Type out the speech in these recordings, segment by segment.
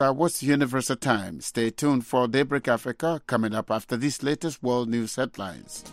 What's Universal Time? Stay tuned for Daybreak Africa coming up after these latest world news headlines.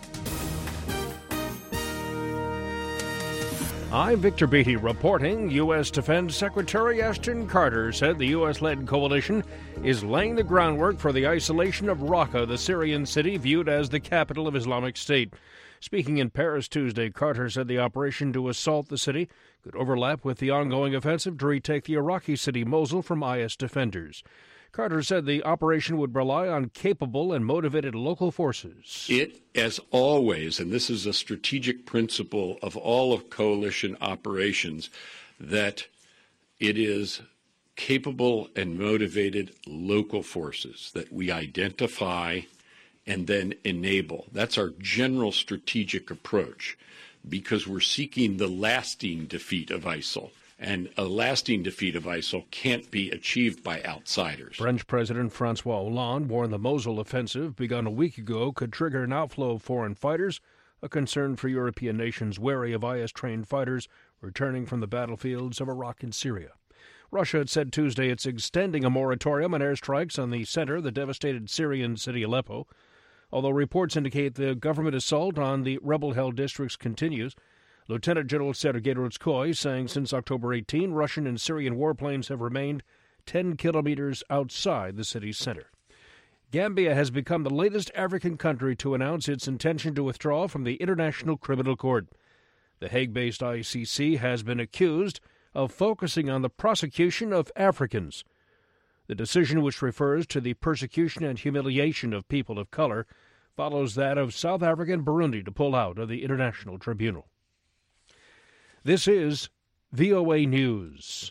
I'm Victor Beatty reporting. U.S. Defense Secretary Ashton Carter said the U.S.-led coalition is laying the groundwork for the isolation of Raqqa, the Syrian city viewed as the capital of Islamic State. Speaking in Paris Tuesday, Carter said the operation to assault the city could overlap with the ongoing offensive to retake the Iraqi city Mosul from IS defenders. Carter said the operation would rely on capable and motivated local forces. It, as always, and this is a strategic principle of all of coalition operations, that it is capable and motivated local forces that we identify and then enable. That's our general strategic approach, because we're seeking the lasting defeat of ISIL. And a lasting defeat of ISIL can't be achieved by outsiders. French President François Hollande warned the Mosul offensive, begun a week ago, could trigger an outflow of foreign fighters, a concern for European nations wary of IS-trained fighters returning from the battlefields of Iraq and Syria. Russia had said Tuesday it's extending a moratorium on airstrikes on the center, the devastated Syrian city Aleppo. Although reports indicate the government assault on the rebel-held districts continues, Lieutenant General Sergei Rutskoy saying since October 18, Russian and Syrian warplanes have remained 10 kilometers outside the city's center. Gambia has become the latest African country to announce its intention to withdraw from the International Criminal Court. The Hague-based ICC has been accused of focusing on the prosecution of Africans. The decision, which refers to the persecution and humiliation of people of color, follows that of South Africa and Burundi to pull out of the International Tribunal. This is VOA News.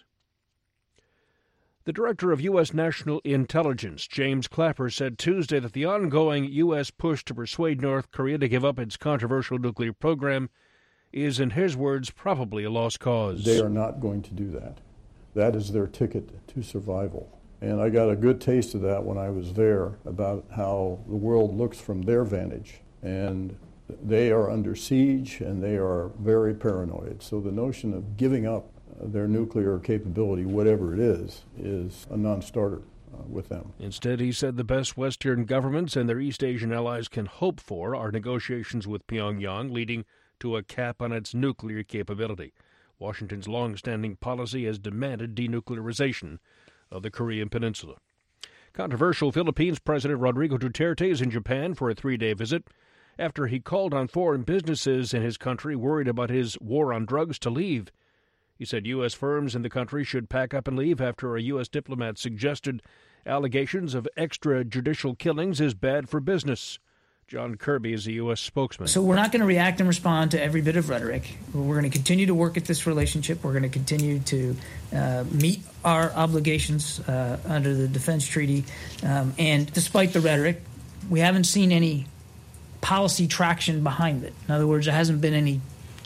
The Director of U.S. National Intelligence, James Clapper, said Tuesday that the ongoing U.S. push to persuade North Korea to give up its controversial nuclear program is, in his words, probably a lost cause. They are not going to do that. That is their ticket to survival. And I got a good taste of that when I was there, about how the world looks from their vantage. And they are under siege, and they are very paranoid. So the notion of giving up their nuclear capability, whatever it is a non-starter with them. Instead, he said the best Western governments and their East Asian allies can hope for are negotiations with Pyongyang leading to a cap on its nuclear capability. Washington's long-standing policy has demanded denuclearization of the Korean Peninsula. Controversial Philippines President Rodrigo Duterte is in Japan for a 3-day visit after he called on foreign businesses in his country worried about his war on drugs to leave. He said U.S. firms in the country should pack up and leave after a U.S. diplomat suggested allegations of extrajudicial killings is bad for business. John Kirby is a U.S. spokesman. So we're not going to react and respond to every bit of rhetoric. We're going to continue to work at this relationship. We're going to continue to meet our obligations under the defense treaty. And despite the rhetoric, we haven't seen any policy traction behind it. In other words, there hasn't been any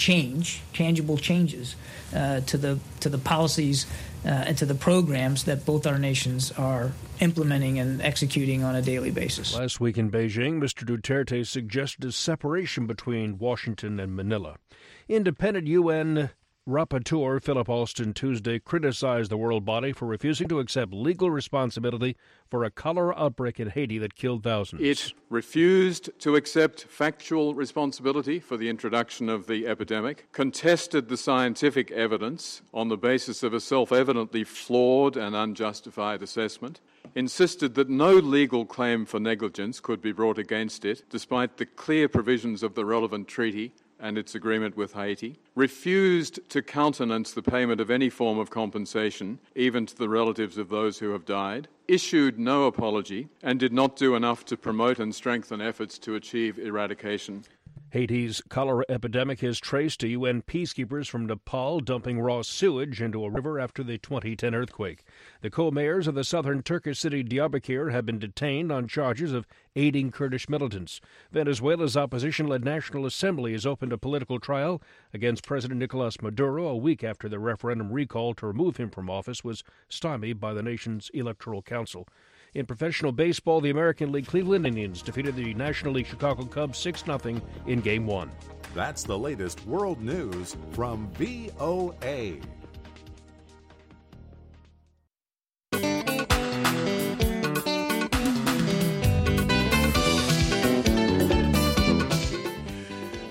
tangible changes to the policies and to the programs that both our nations are implementing and executing on a daily basis. Last week in Beijing, Mr. Duterte suggested a separation between Washington and Manila. Independent UN rapporteur Philip Alston Tuesday criticized the world body for refusing to accept legal responsibility for a cholera outbreak in Haiti that killed thousands. It refused to accept factual responsibility for the introduction of the epidemic, contested the scientific evidence on the basis of a self-evidently flawed and unjustified assessment, insisted that no legal claim for negligence could be brought against it, despite the clear provisions of the relevant treaty and its agreement with Haiti, refused to countenance the payment of any form of compensation, even to the relatives of those who have died, issued no apology, and did not do enough to promote and strengthen efforts to achieve eradication. Haiti's cholera epidemic is traced to UN peacekeepers from Nepal dumping raw sewage into a river after the 2010 earthquake. The co-mayors of the southern Turkish city Diyarbakir have been detained on charges of aiding Kurdish militants. Venezuela's opposition-led National Assembly has opened a political trial against President Nicolas Maduro a week after the referendum recall to remove him from office was stymied by the nation's electoral council. In professional baseball, the American League Cleveland Indians defeated the National League Chicago Cubs 6-0 in Game 1. That's the latest world news from VOA.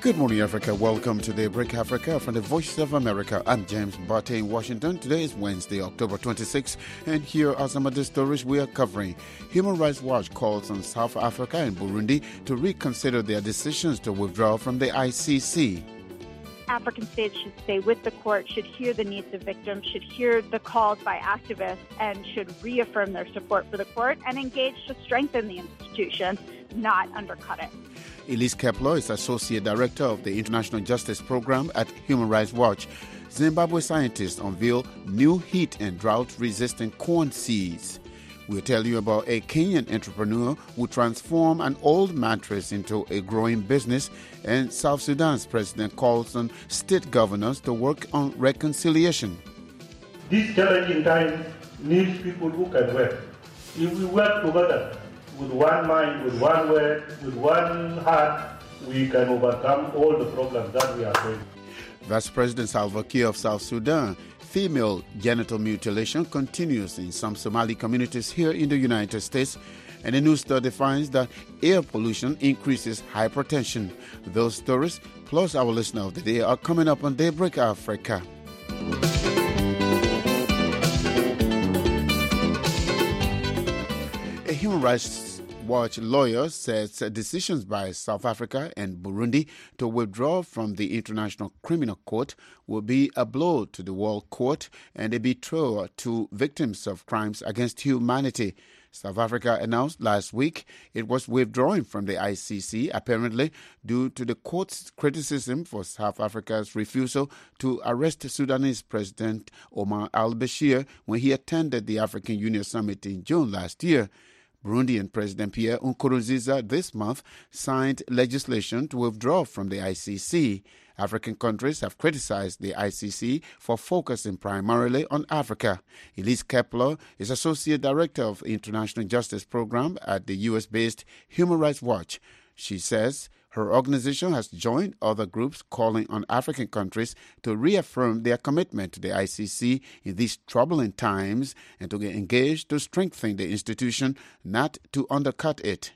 Good morning, Africa. Welcome to Daybreak Africa from the Voice of America. I'm James Barty in Washington. Today is Wednesday, October 26, and here are some of the stories we are covering. Human Rights Watch calls on South Africa and Burundi to reconsider their decisions to withdraw from the ICC. African states should stay with the court, should hear the needs of victims, should hear the calls by activists, and should reaffirm their support for the court and engage to strengthen the institution, not undercut it. Elise Kepler is Associate Director of the International Justice Program at Human Rights Watch. Zimbabwe scientists unveil new heat and drought-resistant corn seeds. We'll tell you about a Kenyan entrepreneur who transformed an old mattress into a growing business, and South Sudan's president calls on state governors to work on reconciliation. This challenging time needs people who can work. If we work together with one mind, with one word, with one heart, we can overcome all the problems that we are facing. That's President Salva Kiir of South Sudan. Female genital mutilation continues in some Somali communities here in the United States, and a new study finds that air pollution increases hypertension. Those stories, plus our listener of the day, are coming up on Daybreak Africa. A Human Rights Watch lawyer says decisions by South Africa and Burundi to withdraw from the International Criminal Court will be a blow to the World Court and a betrayal to victims of crimes against humanity. South Africa announced last week it was withdrawing from the ICC, apparently due to the court's criticism for South Africa's refusal to arrest Sudanese President Omar al-Bashir when he attended the African Union Summit in June last year. Burundian President Pierre Nkurunziza this month signed legislation to withdraw from the ICC. African countries have criticized the ICC for focusing primarily on Africa. Elise Kepler is Associate Director of the International Justice Program at the U.S.-based Human Rights Watch. She says her organization has joined other groups calling on African countries to reaffirm their commitment to the ICC in these troubling times and to get engaged to strengthen the institution, not to undercut it.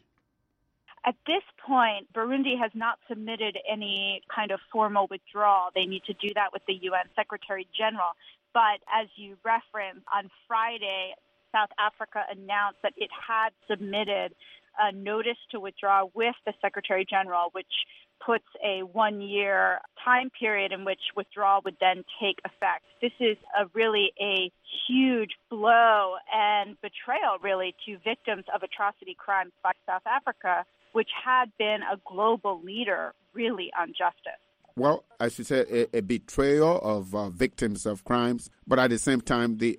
At this point, Burundi has not submitted any kind of formal withdrawal. They need to do that with the UN Secretary General. But as you referenced, on Friday, South Africa announced that it had submitted a notice to withdraw with the Secretary General, which puts a 1-year time period in which withdrawal would then take effect. This is really a huge blow and betrayal, really, to victims of atrocity crimes by South Africa, which had been a global leader, really, on justice. Well, as you said, a betrayal of victims of crimes, but at the same time, the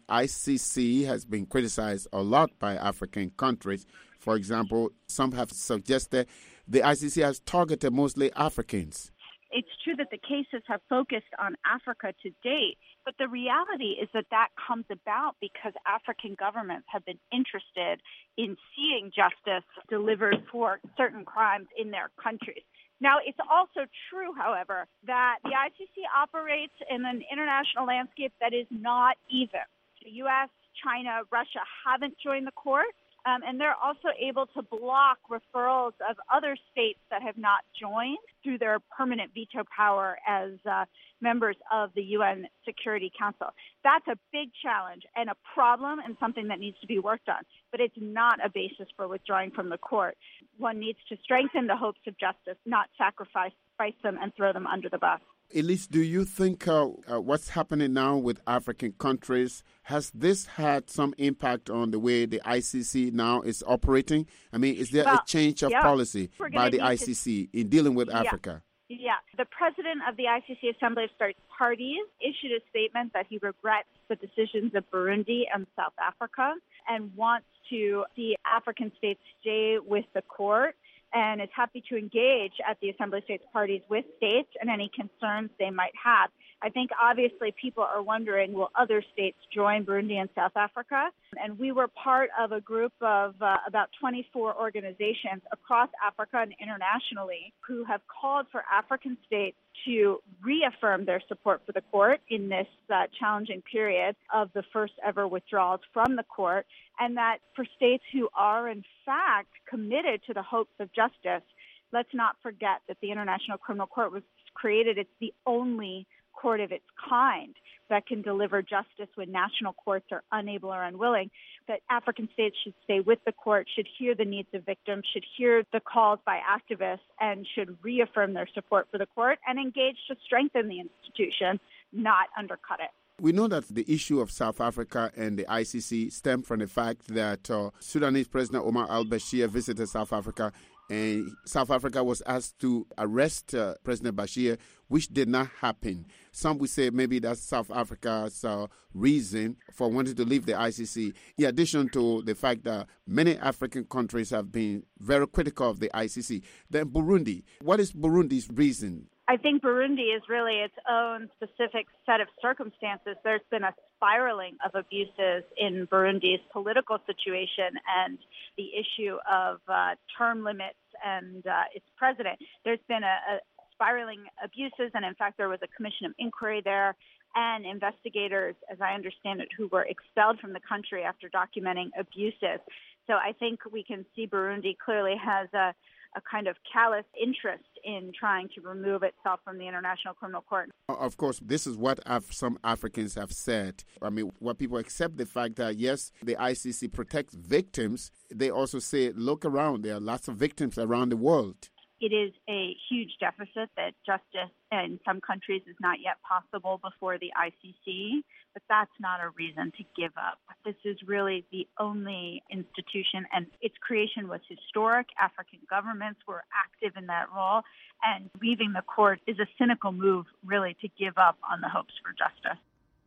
ICC has been criticized a lot by African countries. For example, some have suggested the ICC has targeted mostly Africans. It's true that the cases have focused on Africa to date, but the reality is that that comes about because African governments have been interested in seeing justice delivered for certain crimes in their countries. Now, it's also true, however, that the ICC operates in an international landscape that is not even. The U.S., China, Russia haven't joined the court. And they're also able to block referrals of other states that have not joined through their permanent veto power as members of the UN Security Council. That's a big challenge and a problem and something that needs to be worked on. But it's not a basis for withdrawing from the court. One needs to strengthen the hopes of justice, not sacrifice them and throw them under the bus. Elise, do you think what's happening now with African countries, has this had some impact on the way the ICC now is operating? I mean, is there a change of policy by the ICC in dealing with Africa? Yeah. The president of the ICC Assembly of States Parties issued a statement that he regrets the decisions of Burundi and South Africa and wants to see African states stay with the court, and is happy to engage at the Assembly of States Parties with states and any concerns they might have. I think obviously people are wondering, will other states join Burundi and South Africa? And we were part of a group of about 24 organizations across Africa and internationally who have called for African states to reaffirm their support for the court in this challenging period of the first ever withdrawals from the court, and that for states who are in fact committed to the hopes of justice, let's not forget that the International Criminal Court was created. It's the only court of its kind that can deliver justice when national courts are unable or unwilling. That African states should stay with the court, should hear the needs of victims, should hear the calls by activists, and should reaffirm their support for the court and engage to strengthen the institution, not undercut it. We know that the issue of South Africa and the ICC stem from the fact that Sudanese President Omar al-Bashir visited South Africa, and South Africa was asked to arrest President Bashir, which did not happen. Some would say maybe that's South Africa's reason for wanting to leave the ICC, in addition to the fact that many African countries have been very critical of the ICC. Then Burundi, what is Burundi's reason? I think Burundi is really its own specific set of circumstances. There's been a spiraling of abuses in Burundi's political situation and the issue of term limits and its president. There's been a spiraling abuses, and in fact there was a commission of inquiry there and investigators, as I understand it, who were expelled from the country after documenting abuses. So I think we can see Burundi clearly has a kind of callous interest in trying to remove itself from the International Criminal Court. Of course, this is what some Africans have said. I mean, what people accept the fact that, yes, the ICC protects victims, they also say, look around, there are lots of victims around the world. It is a huge deficit that justice in some countries is not yet possible before the ICC, but that's not a reason to give up. This is really the only institution, and its creation was historic. African governments were active in that role, and leaving the court is a cynical move, really, to give up on the hopes for justice.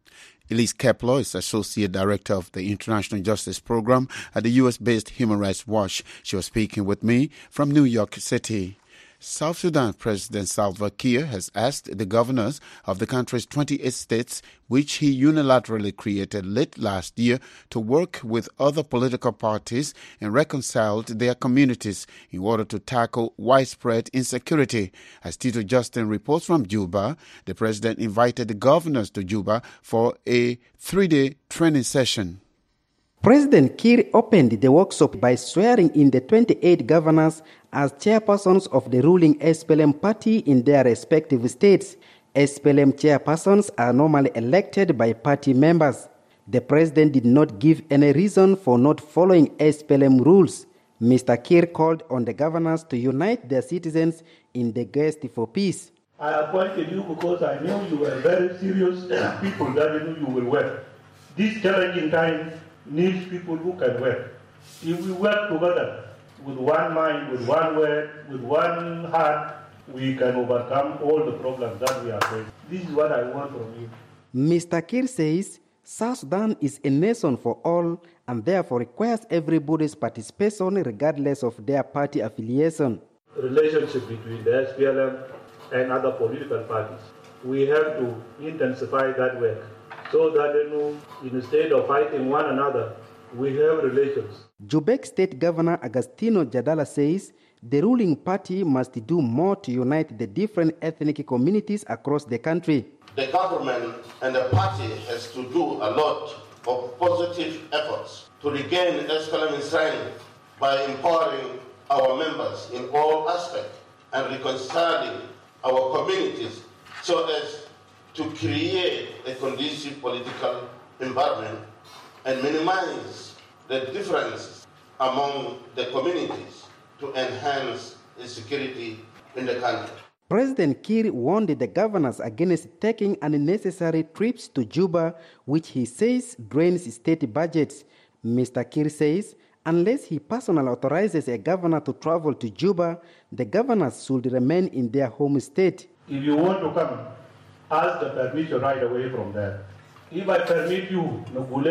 Elise Kepler is Associate Director of the International Justice Program at the U.S.-based Human Rights Watch. She was speaking with me from New York City. South Sudan President Salva Kiir has asked the governors of the country's 28 states, which he unilaterally created late last year, to work with other political parties and reconcile their communities in order to tackle widespread insecurity. As Tito Justin reports from Juba, the president invited the governors to Juba for a 3-day training session. President Kiir opened the workshop by swearing in the 28 governors as chairpersons of the ruling SPLM party in their respective states. SPLM chairpersons are normally elected by party members. The president did not give any reason for not following SPLM rules. Mr. Kiir called on the governors to unite their citizens in the quest for peace. I appointed you because I knew you were very serious people that I knew you will work. This challenging time needs people who can work. If we work together with one mind, with one word, with one heart, we can overcome all the problems that we are facing. This is what I want from you. Mr. Kiir says South Sudan is a nation for all and therefore requires everybody's participation regardless of their party affiliation. Relationship between the SPLM and other political parties. We have to intensify that work so that instead of fighting one another, we have relations. Jubek State Governor Agustino Jadala says the ruling party must do more to unite the different ethnic communities across the country. The government and the party has to do a lot of positive efforts to regain SPLM strength by empowering our members in all aspects and reconciling our communities so as to create a conducive political environment and minimize the differences among the communities to enhance the security in the country. President Kiir warned the governors against taking unnecessary trips to Juba, which he says drains state budgets. Mr. Kiir says unless he personally authorizes a governor to travel to Juba, the governors should remain in their home state. If you want to come, ask the permission right away from there. If I permit you,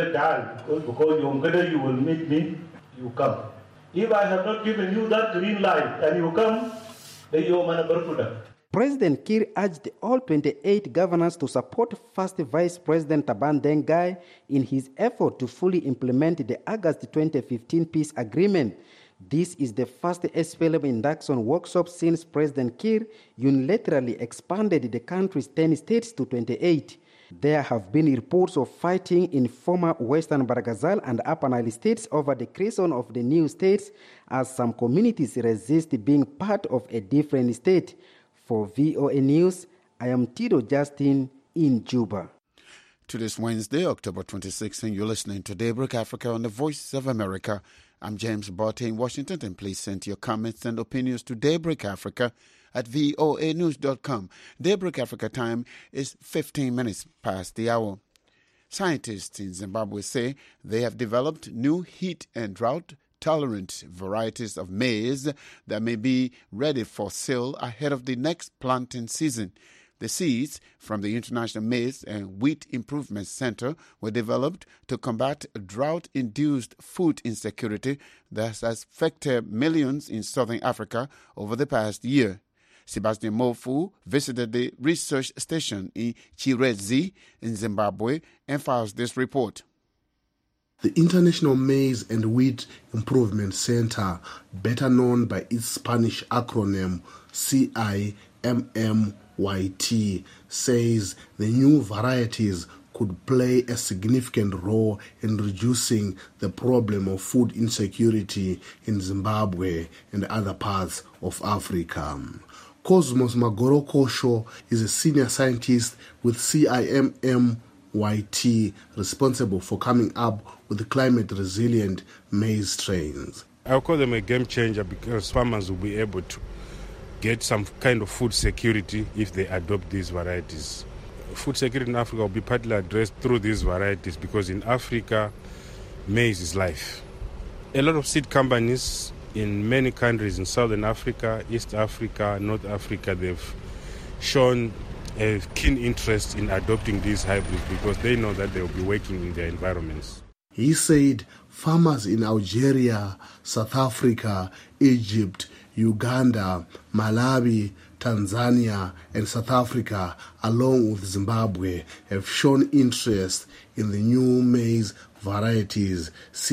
because you will meet me, you come. If I have not given you that green light and you come, then you are. President Kiir urged all 28 governors to support First Vice President Taban Dengai in his effort to fully implement the August 2015 peace agreement. This is the first SPLM induction workshop since President Kiir unilaterally expanded the country's 10 states to 28. There have been reports of fighting in former Western Barghazal and Upper Nile states over the creation of the new states, as some communities resist being part of a different state. For VOA News, I am Tito Justin in Juba. Today's Wednesday, October 26th, and you're listening to Daybreak Africa on the Voice of America. I'm James Botte in Washington, and please send your comments and opinions to Daybreak Africa at voanews.com. Daybreak Africa time is 15 minutes past the hour. Scientists in Zimbabwe say they have developed new heat and drought-tolerant varieties of maize that may be ready for sale ahead of the next planting season. The seeds from the International Maize and Wheat Improvement Center were developed to combat drought-induced food insecurity that has affected millions in southern Africa over the past year. Sebastian Mofu visited the research station in Chirezi in Zimbabwe and files this report. The International Maize and Wheat Improvement Center, better known by its Spanish acronym CIMMYT, says the new varieties could play a significant role in reducing the problem of food insecurity in Zimbabwe and other parts of Africa. Cosmos Magorokosho is a senior scientist with CIMMYT responsible for coming up with climate-resilient maize strains. I call them a game changer because farmers will be able to get some kind of food security if they adopt these varieties. Food security in Africa will be partly addressed through these varieties because in Africa, maize is life. A lot of seed companies in many countries in Southern Africa, East Africa, North Africa, they've shown a keen interest in adopting these hybrids because they know that they will be working in their environments. He said farmers in Algeria, South Africa, Egypt, Uganda, Malawi, Tanzania, and South Africa, along with Zimbabwe, have shown interest in the new maize varieties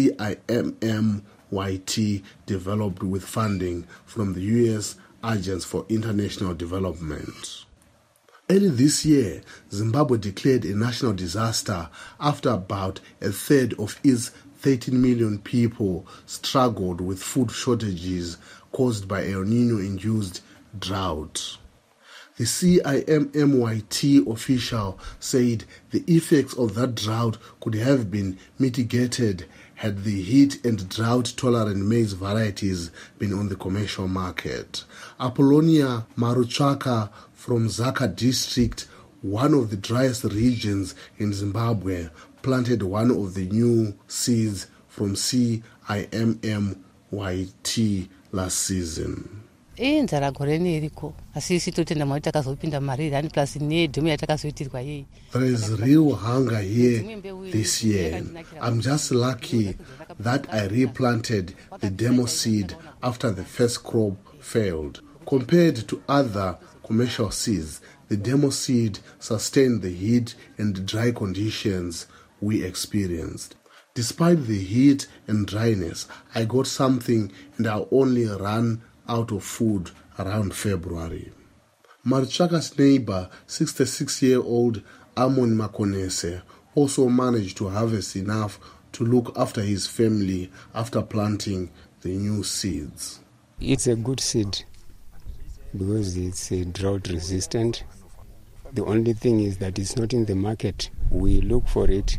CIMMYT developed with funding from the U.S. Agency for International Development. Early this year, Zimbabwe declared a national disaster after about a third of its 13 million people struggled with food shortages caused by El Nino-induced drought. The CIMMYT official said the effects of that drought could have been mitigated had the heat and drought-tolerant maize varieties been on the commercial market. Apollonia Maruchaka from Zaka district, one of the driest regions in Zimbabwe, planted one of the new seeds from CIMMYT last season. There is real hunger here this year. I'm just lucky that I replanted the demo seed after the first crop failed. Compared to other commercial seeds, the demo seed sustained the heat and dry conditions we experienced. Despite the heat and dryness, I got something and I only ran out of food around February. Maruchaka's neighbor, 66-year-old Amon Makonese, also managed to harvest enough to look after his family after planting the new seeds. It's a good seed because it's drought resistant. The only thing is that it's not in the market. We look for it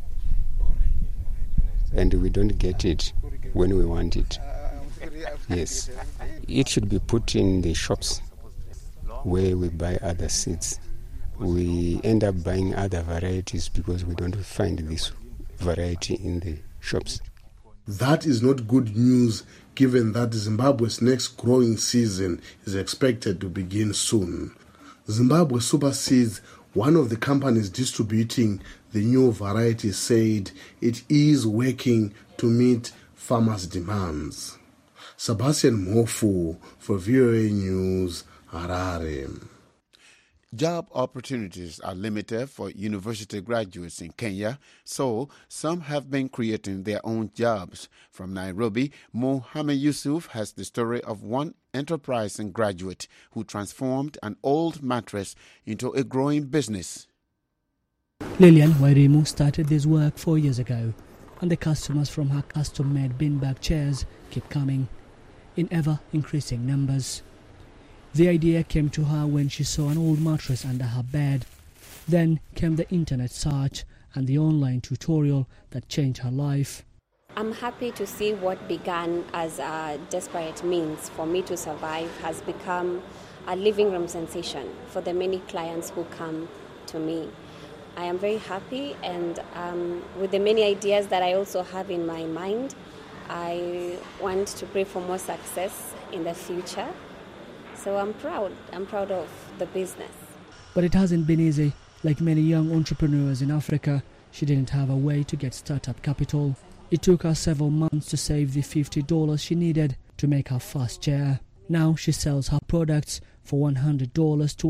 and we don't get it when we want it. Yes, it should be put in the shops where we buy other seeds. We end up buying other varieties because we don't find this variety in the shops. That is not good news given that Zimbabwe's next growing season is expected to begin soon. Zimbabwe Super Seeds, one of the companies distributing the new variety, said it is working to meet farmers' demands. Sebastian Mofu for VOA News, Harare. Job opportunities are limited for university graduates in Kenya, so some have been creating their own jobs. From Nairobi, Mohammed Yusuf has the story of one enterprising graduate who transformed an old mattress into a growing business. Lilian Wairimu started this work 4 years ago, and the customers from her custom-made beanbag chairs keep coming in ever-increasing numbers. The idea came to her when she saw an old mattress under her bed. Then came the internet search and the online tutorial that changed her life. I'm happy to see what began as a desperate means for me to survive has become a living room sensation for the many clients who come to me. I am very happy, and with the many ideas that I also have in my mind, I want to pray for more success in the future. So I'm proud of the business. But it hasn't been easy. Like many young entrepreneurs in Africa, she didn't have a way to get startup capital. It took her several months to save the $50 she needed to make her first chair. Now she sells her products for $100 to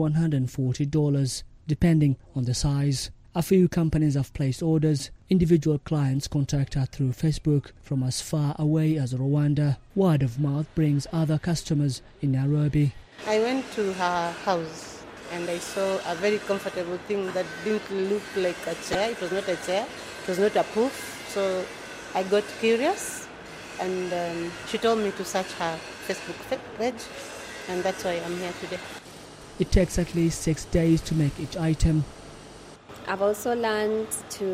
$140, depending on the size. A few companies have placed orders. Individual clients contact her through Facebook from as far away as Rwanda. Word of mouth brings other customers in Nairobi. I went to her house and I saw a very comfortable thing that didn't look like a chair. It was not a chair. It was not a poof. So I got curious, and she told me to search her Facebook page, and that's why I'm here today. It takes at least 6 days to make each item. I've also learned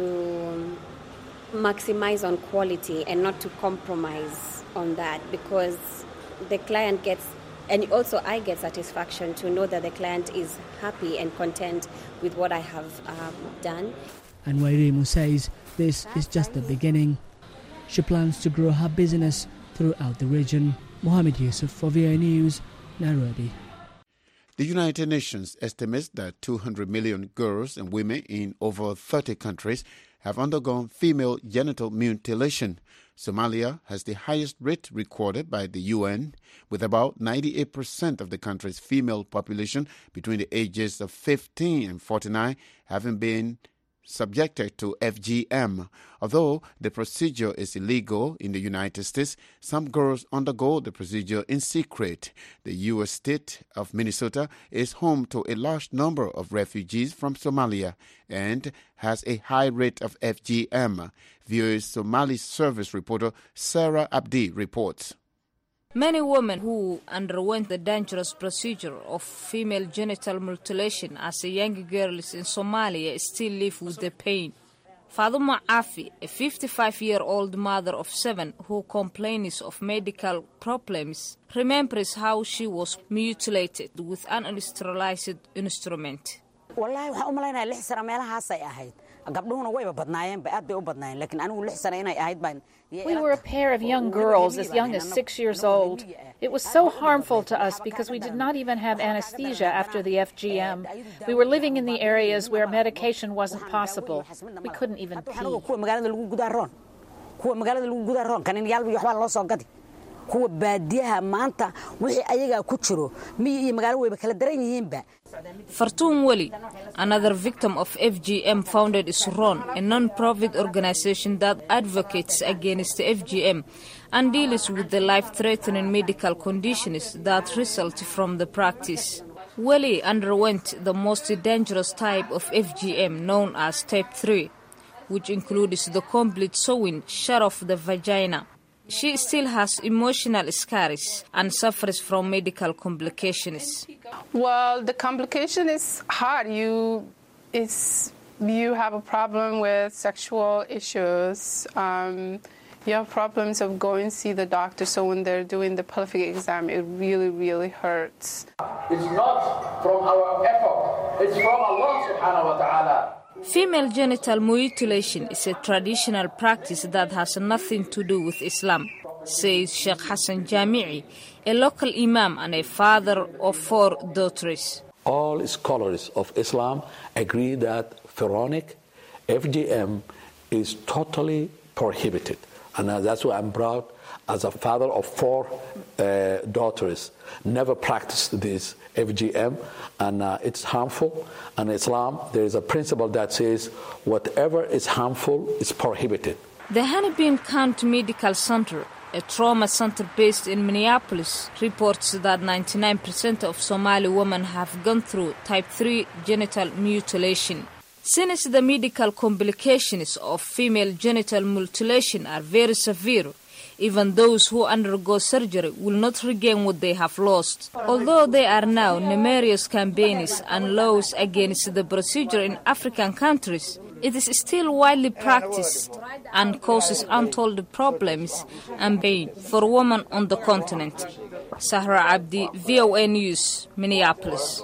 to maximize on quality and not to compromise on that, because the client gets, and also I get satisfaction to know that the client is happy and content with what I have done. And Wairimu says this is just the beginning. She plans to grow her business throughout the region. Mohammed Yusuf for VOA News, Nairobi. The United Nations estimates that 200 million girls and women in over 30 countries have undergone female genital mutilation. Somalia has the highest rate recorded by the UN, with about 98% of the country's female population between the ages of 15 and 49 having been subjected to FGM. Although the procedure is illegal in the United States, some girls undergo the procedure in secret. The U.S. state of Minnesota is home to a large number of refugees from Somalia and has a high rate of FGM. VOA's Somali service reporter Sarah Abdi reports. Many women who underwent the dangerous procedure of female genital mutilation as a young girls in Somalia still live with the pain. Faduma Afi, a 55-year-old mother of 7 who complains of medical problems, remembers how she was mutilated with an unsterilized instrument. We were a pair of young girls as young as 6 years old. It was so harmful to us because we did not even have anesthesia after the FGM. We were living in the areas where medication wasn't possible. We couldn't even pee. Fartoon Wali, another victim of FGM, founded Isron, a non-profit organization that advocates against FGM and deals with the life-threatening medical conditions that result from the practice. Wali underwent the most dangerous type of FGM, known as Type 3, which includes the complete sewing shut off the vagina. She still has emotional scars and suffers from medical complications. Well, the complication is hard. You have a problem with sexual issues. You have problems of going to see the doctor. So when they're doing the pelvic exam, it really, really hurts. It's not from our effort. It's from Allah subhanahu wa ta'ala. Female genital mutilation is a traditional practice that has nothing to do with Islam, says Sheikh Hassan Jami'i, a local imam and a father of 4 daughters. All scholars of Islam agree that pharaonic FGM is totally prohibited. And that's why I'm proud, as a father of 4 daughters, never practiced this FGM, and it's harmful. And in Islam, there is a principle that says whatever is harmful is prohibited. The Hennepin County Medical Center, a trauma center based in Minneapolis, reports that 99% of Somali women have gone through Type 3 genital mutilation. Since the medical complications of female genital mutilation are very severe, even those who undergo surgery will not regain what they have lost. Although there are now numerous campaigns and laws against the procedure in African countries, it is still widely practiced and causes untold problems and pain for women on the continent. Sahra Abdi, VOA News, Minneapolis.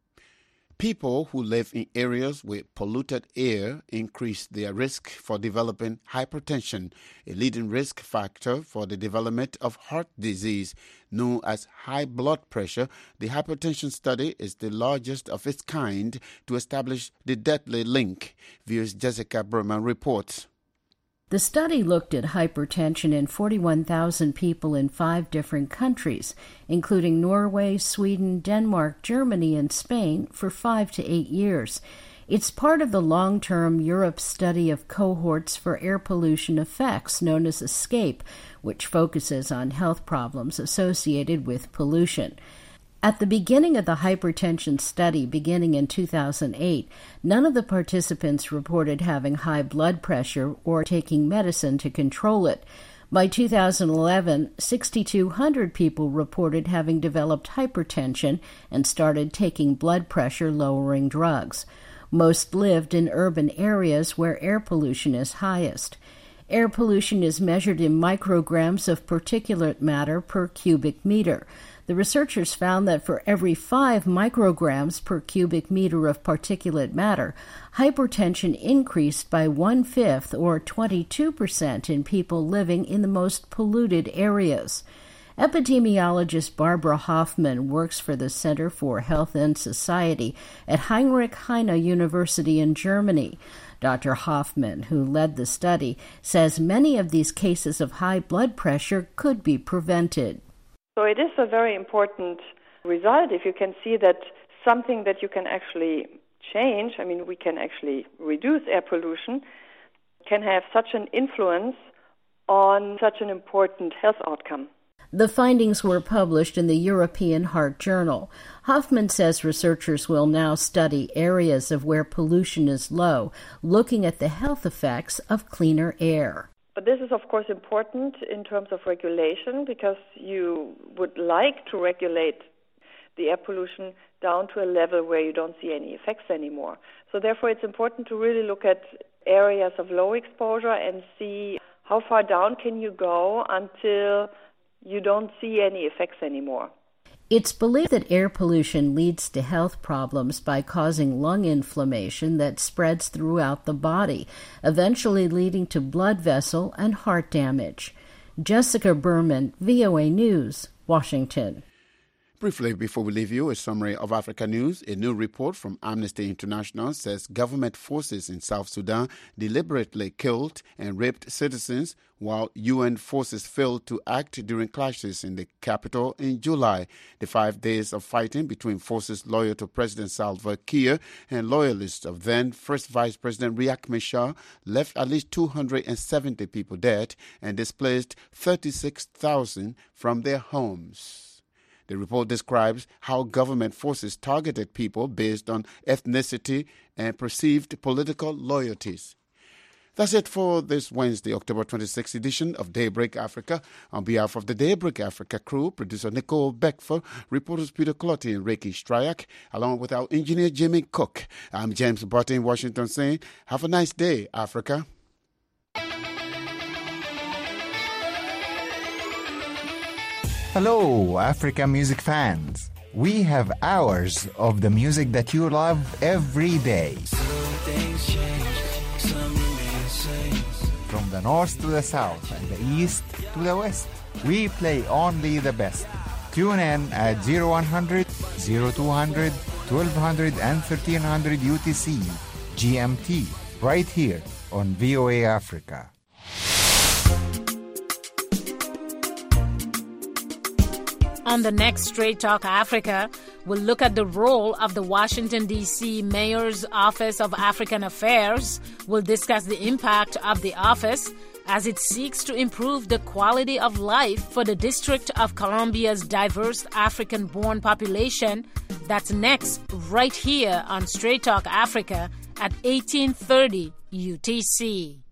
People who live in areas with polluted air increase their risk for developing hypertension, a leading risk factor for the development of heart disease known as high blood pressure. The hypertension study is the largest of its kind to establish the deadly link. Viewers Jessica Berman reports. The study looked at hypertension in 41,000 people in 5 different countries, including Norway, Sweden, Denmark, Germany, and Spain, for 5 to 8 years. It's part of the long-term Europe study of cohorts for air pollution effects, known as ESCAPE, which focuses on health problems associated with pollution. At the beginning of the hypertension study, beginning in 2008, none of the participants reported having high blood pressure or taking medicine to control it. By 2011, 6,200 people reported having developed hypertension and started taking blood pressure-lowering drugs. Most lived in urban areas where air pollution is highest. Air pollution is measured in micrograms of particulate matter per cubic meter. The researchers found that for every 5 micrograms per cubic meter of particulate matter, hypertension increased by 1/5 or 22% in people living in the most polluted areas. Epidemiologist Barbara Hoffman works for the Center for Health and Society at Heinrich Heine University in Germany. Dr. Hoffman, who led the study, says many of these cases of high blood pressure could be prevented. So it is a very important result if you can see that something that you can actually change, we can actually reduce air pollution, can have such an influence on such an important health outcome. The findings were published in the European Heart Journal. Hoffman says researchers will now study areas of where pollution is low, looking at the health effects of cleaner air. But this is, of course, important in terms of regulation because you would like to regulate the air pollution down to a level where you don't see any effects anymore. So therefore, it's important to really look at areas of low exposure and see how far down can you go until you don't see any effects anymore. It's believed that air pollution leads to health problems by causing lung inflammation that spreads throughout the body, eventually leading to blood vessel and heart damage. Jessica Berman, VOA News, Washington. Briefly, before we leave you, a summary of Africa news. A new report from Amnesty International says government forces in South Sudan deliberately killed and raped citizens while UN forces failed to act during clashes in the capital in July. The 5 days of fighting between forces loyal to President Salva Kiir and loyalists of then First Vice President Riek Machar left at least 270 people dead and displaced 36,000 from their homes. The report describes how government forces targeted people based on ethnicity and perceived political loyalties. That's it for this Wednesday, October 26th edition of Daybreak Africa. On behalf of the Daybreak Africa crew, producer Nicole Beckford, reporters Peter Clotty and Ricky Stryak, along with our engineer Jimmy Cook, I'm James Butter in Washington saying, have a nice day, Africa. Hello, Africa music fans. We have hours of the music that you love every day. From the north to the south and the east to the west, we play only the best. Tune in at 0100, 0200, 1200 and 1300 UTC, GMT, right here on VOA Africa. On the next Straight Talk Africa, we'll look at the role of the Washington, D.C. Mayor's Office of African Affairs. We'll discuss the impact of the office as it seeks to improve the quality of life for the District of Columbia's diverse African-born population. That's next, right here on Straight Talk Africa at 1830 UTC.